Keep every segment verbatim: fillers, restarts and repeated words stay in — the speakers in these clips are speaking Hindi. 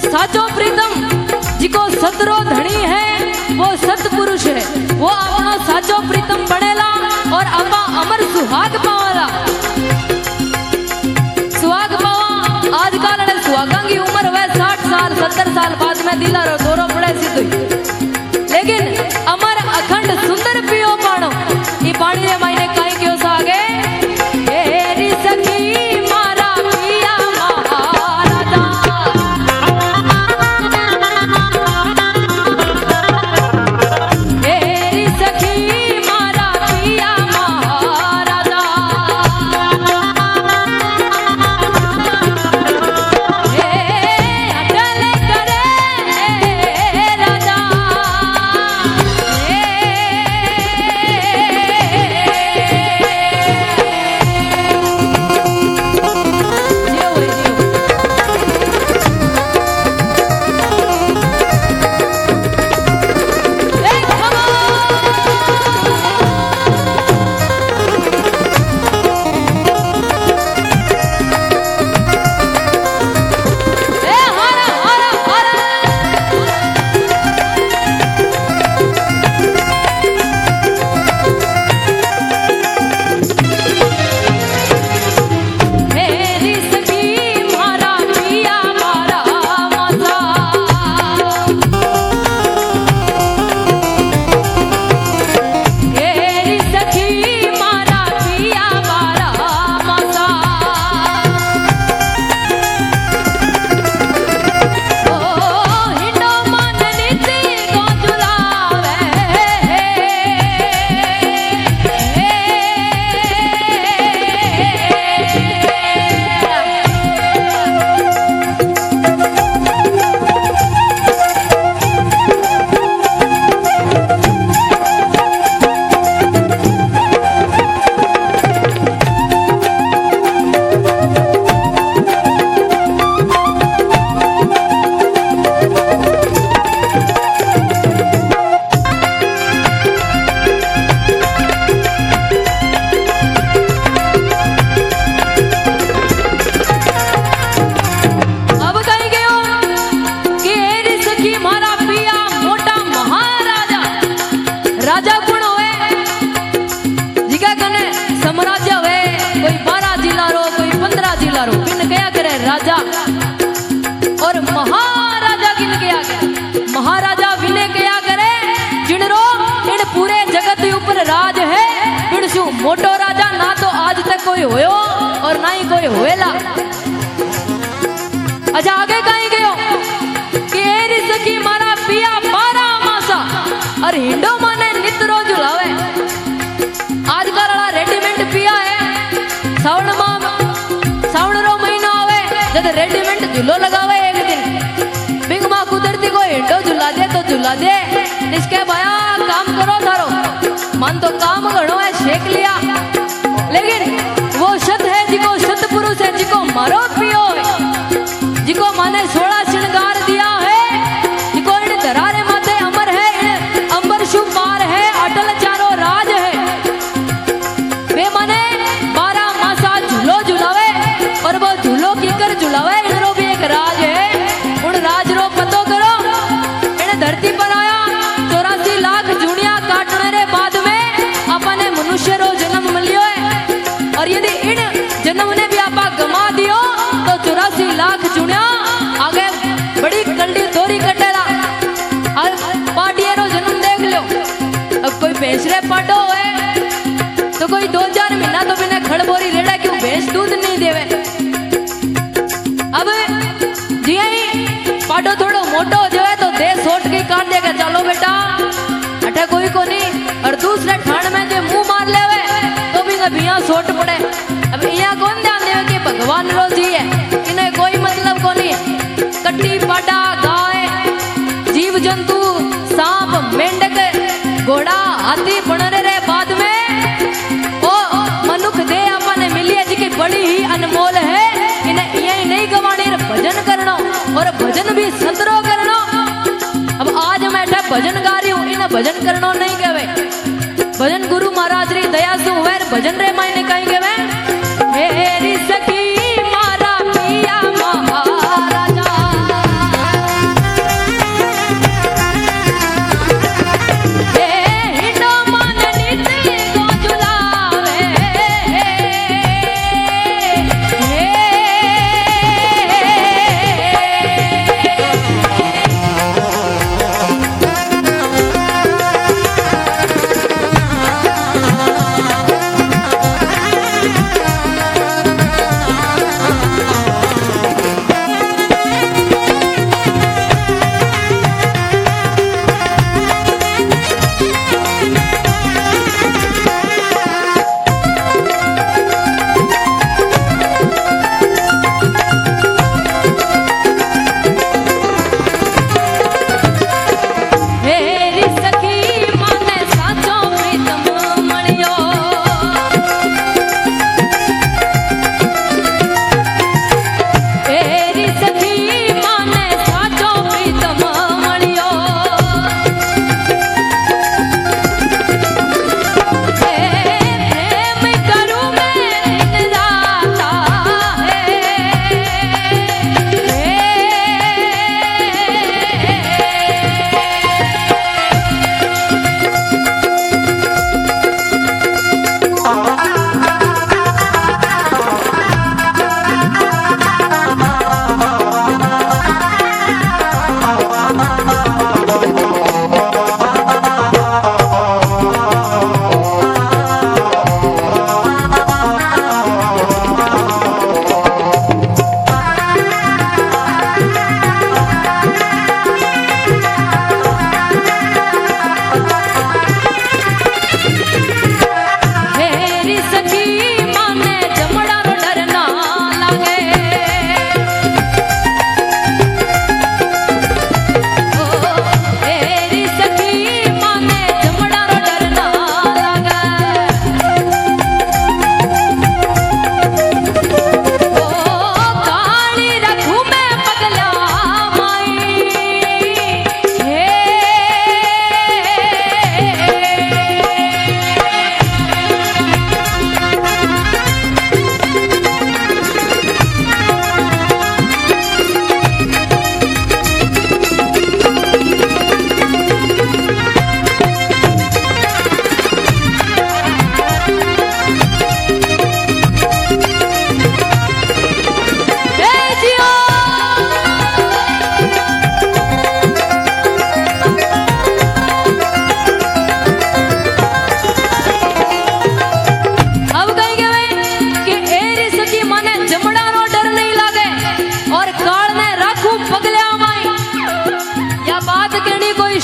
साचो प्रीतम जिको सतरो धनी है वो सतपुरुष है, वो अपनो साचो प्रीतम बनेला और अपा अमर सुहाग पावाला। सुहाग पावा आजकल ने सुहागा की उम्र हुए साठ साल सत्तर साल बाद में दिला रो दोरो पड़े सीधो, लेकिन अमर अखंड सुंदर पियो पानो ये पानी रे मायने काई क्यों सागे तेरी सखी मारा पिया महाराजा। तेरी सखी मारा पिया महाराजा। हे अटल करे राजा। राजा और महाराजा किन क्या करे, महाराजा विने क्या करे जिनरो इन पूरे जगत के ऊपर राज है। बिनसु मोटो राजा ना तो आज तक कोई होयो और ना ही कोई होएला। अच्छा आगे कहीं गयो कि एरी सखी मारा पिया बारह मासा और हिंडो माने नित रोज लावे। आजकल वाला रेडीमेड पिया है, सावन माह सावन रो महीना आवे जब रेडीमेड झूलो लगावे एक दिन बिंग माँ कुदरती को हिंडो झुला दे तो झुला दे। इसके भया काम करो थारो मन तो काम घणो है शेख लिया, लेकिन वो सत है जिको सत पुरुष है जिको मारो पियो है, जिको माने सोलह श्रृंगार दिया है, जिको इन धरारे माथे अमर है, इन अंबर शुभ पार है, अटल चारो राज है। वे माने बारह मासा झूलो झुलावे और वो झूलो कीकर झुलावे इनरो भी एक राज है। उन राज रो पतो करो इन धरती पर आया चौरासी लाख जूनिया काटने रे बाद में अपने मनुष्य रो जन्म मिलियो है, और यदि इन जन्म ने भी आपा गमा दियो तो चौरासी लाख जूनिया आगे बड़ी कंडी दोरी कटेला। और पाटिये रो जन्म देख लो, अब कोई भैंसरे पाटो है तो कोई दो चार महीना तो बिना खड़बोरी रेड़ा क्यों भैंस दूध नहीं देवे। अब जी पाटो थोड़ो मोटो हो जाए तो दे सोट के काट देगा, चलो बेटा अठे कोई को नहीं। और दूसरे ठाण में जो मुंह मार लेवे तो भी बिया सोट पड़े। अब यहाँ कौन ध्यान देवे कि भगवान रो जी है, इन्हें कोई मतलब को नहीं। कट्टी पाटा गाय जीव जंतु सांप मेंढक घोड़ा हाथी बनने रे बाद में ओ मनुख दे अपने मिली है जी बड़ी ही अनमोल है। इन्हें ये नहीं गवानी भजन करना और भजन भी संतरो करना। अब आज मैं भजन गा रही हूँ, इन्हें भजन करना नहीं कहे। भजन गुरु महाराज री दया से हुए भजन रे मायने कहीं कहे मेरी सखी मारा पिया महाराजा।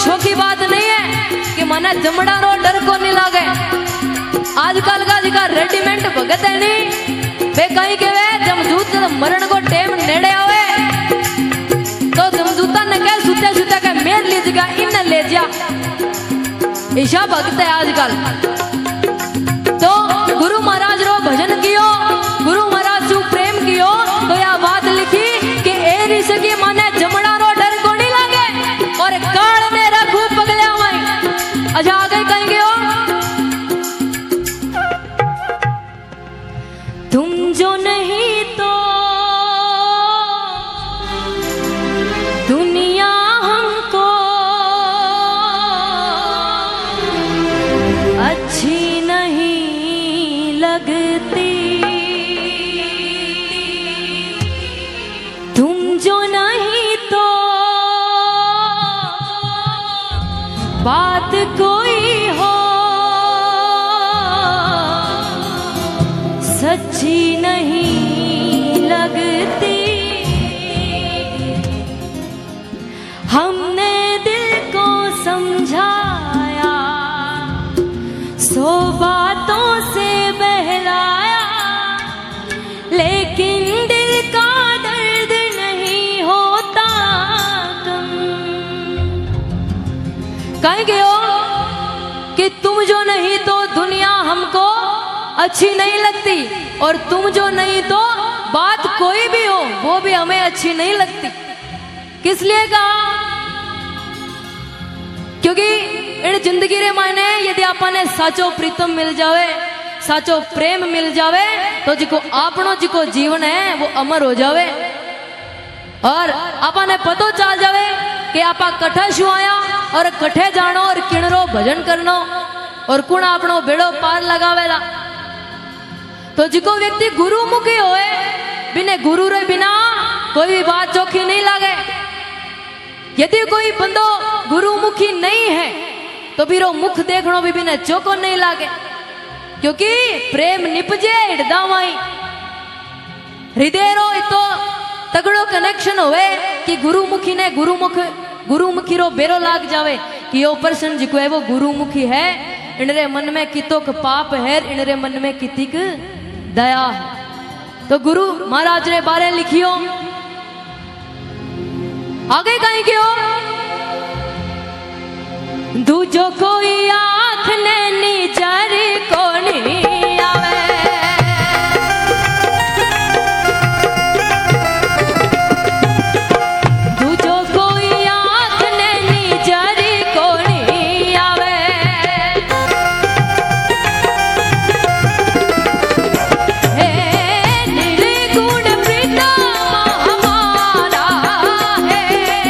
शो की बात नहीं है कि मने जमड़ा रो डर को नहीं लागे। आजकल का जिका रेडीमेड भगत है नहीं वे कहीं के वे जमजूत मरण को टेम नेड़े आवे तो जमजूता ने कह सुते सुते के मेर लीजिएगा इन ले जा ईशा भक्त है आजकल। तो गुरु महाराज रो भजन कियो, गुरु महाराज सु प्रेम कियो तो यह बात लिखी कि ए ऋष की माने जमड़ा रो डर को नहीं लागे और काल ने रखू पगले वहीं। अच्छा आगे कहेंगे हो तुम जो नहीं तो दुनिया हमको अच्छी नहीं लगती, तुम जो नहीं तो बात कोई हो सच्ची नहीं लगती। हमने दिल को समझाया सौ बातों से बहलाया लेकिन दिल का दर्द नहीं होता कम। कहेंगे हो कि तुम जो नहीं तो दुनिया हमको अच्छी नहीं लगती और तुम जो नहीं तो बात कोई भी हो वो भी हमें अच्छी नहीं लगती। किस लिए कहा? क्योंकि इन जिंदगी रे मायने यदि आपने साचो प्रीतम मिल जावे, साचो प्रेम मिल जावे तो जिको आपनो जिको जीवन है वो अमर हो जावे और आपने पतो चल जावे कि आपा कठे शु आया और कठे जानो और किणरो भजन करनो और कुण आपनो बेड़ो पार लगावेला। तो जिको व्यक्ति गुरुमुखी होए बिने गुरु रे बिना कोई भी बात चोखी नहीं लागे। यदि कोई बंदो गुरुमुखी नहीं है तो फिर मुख देखनो भी बिना चोको नहीं लागे क्योंकि प्रेम निपजे हृदय हृदय रो तो तगड़ो कनेक्शन होवे कि गुरुमुखी ने गुरुमुख गुरुमुखी रो बेरो लाग जावे कि यो पर्सन जिको है वो गुरुमुखी है, इनरे मन में कितोक पाप है, इनरे मन में कितिक दया है। तो गुरु महाराज रे बारे लिखियो आगे कहीं क्यों दूजो कोई आँख ने निजर को नहीं आवे, दूजो कोई आँख ने निजर को नहीं आवे। हे निर्गुण प्रीतम हमारा है,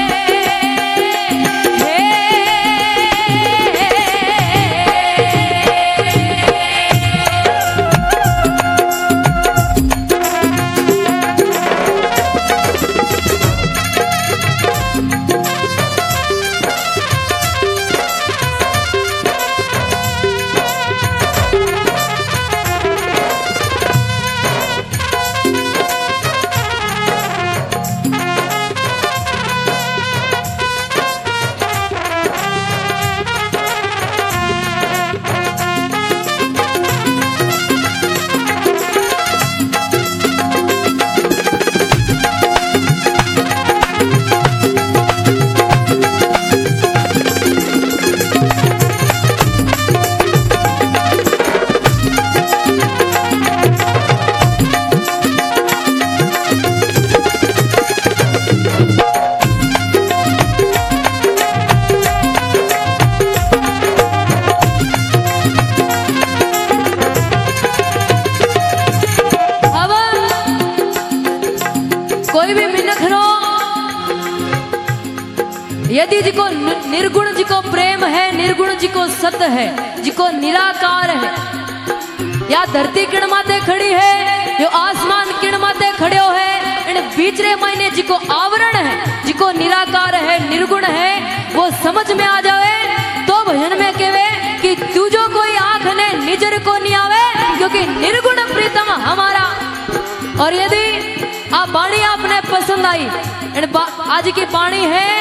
यदि जिको निर्गुण जिको प्रेम है, निर्गुण जिको सत्य है, जिको निराकार है, या धरती किण माते खड़ी है, जो आसमान किण माते खड़ो है, इन बीचरे मायने जिको आवरण है, जिको निराकार है, निर्गुण है, वो समझ में आ जावे तो भजन में कहवे कि तुझो कोई आंख ने निजर को नहीं आवे, क्योंकि निर्गुण प्रीतम हमारा। और यदि आप बाणी आपने पसंद आई, आज की बाणी है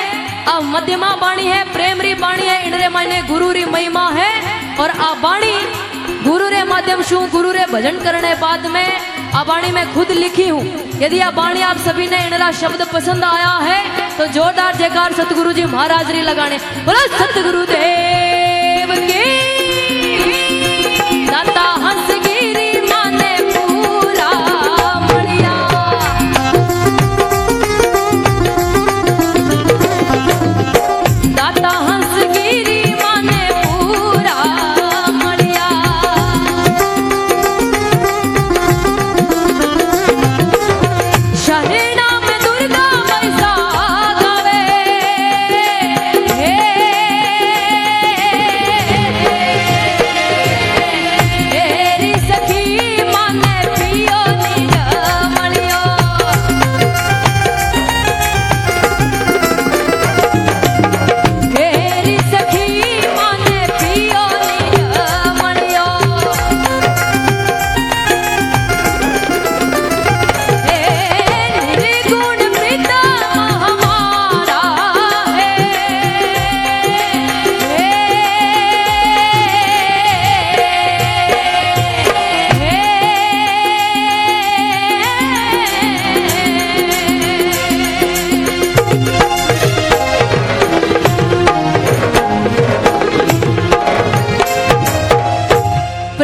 अब मध्यमा बाणी है, प्रेम री बाणी है, इनरे मायने गुरु री महिमा है। और आ बाणी गुरु रे माध्यम शू गुरु रे भजन करने बाद में आ बाणी मैं खुद लिखी हूँ। यदि आ बाणी आप सभी ने इनरा शब्द पसंद आया है तो जोरदार जयकार सतगुरु जी महाराज री लगाने। बोलो सतगुरु देव